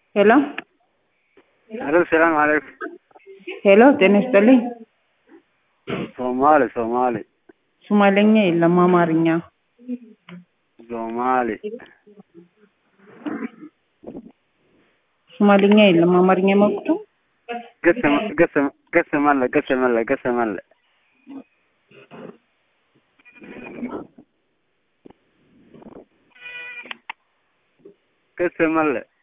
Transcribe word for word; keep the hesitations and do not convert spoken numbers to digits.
ሄሎ አሎ ሰላም አለይኩም። ሄሎ ጤና ይስጥልኝ። ሶማሌ ሶማሌ ሶማሌኛ የለም አማርኛ። ሶማሌ ሶማሌኛ የለም አማርኛ መቁቱ ገሰመ ገሰመ ገሰመለ ገሰመለ ገሰመለ ገሰመለ